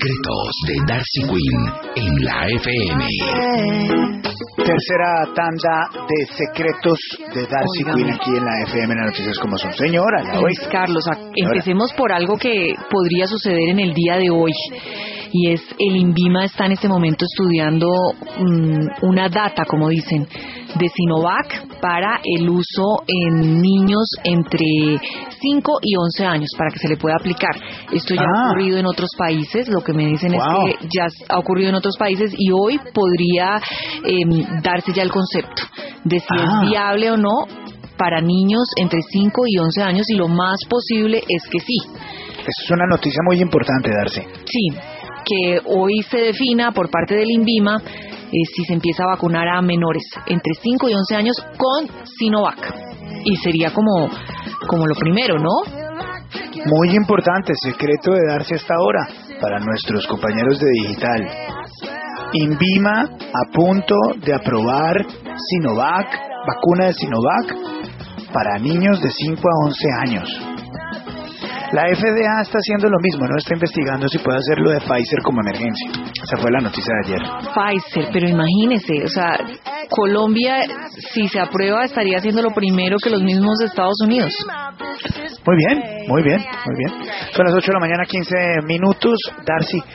secretos de Darcy Quinn en la FM. Tercera tanda de secretos de Darcy Quinn aquí en la FM, en las noticias como son. Señora, la Luis Carlos, empecemos por algo que podría suceder en el día de hoy. Y es, el INVIMA está en este momento estudiando una data, como dicen, de Sinovac para el uso en niños entre 5 y 11 años, para que se le pueda aplicar. Esto ya ha ocurrido en otros países, lo que me dicen es que ya ha ocurrido en otros países y hoy podría darse ya el concepto de si es viable o no para niños entre 5 y 11 años, y lo más posible es que sí. Eso es una noticia muy importante, Darcy. Sí, que hoy se defina por parte del INVIMA si se empieza a vacunar a menores entre 5 y 11 años con Sinovac. Y sería como lo primero, ¿no? Muy importante, secreto de Darcy hasta ahora para nuestros compañeros de digital. INVIMA a punto de aprobar Sinovac, vacuna de Sinovac para niños de 5 a 11 años. La FDA está haciendo lo mismo, ¿no? Está investigando si puede hacerlo de Pfizer como emergencia. Esa fue la noticia de ayer. Pfizer, pero imagínese, o sea, Colombia, si se aprueba, estaría haciendo lo primero que los mismos Estados Unidos. Muy bien, muy bien, muy bien. Son las 8 de la mañana, 15 minutos. Darcy,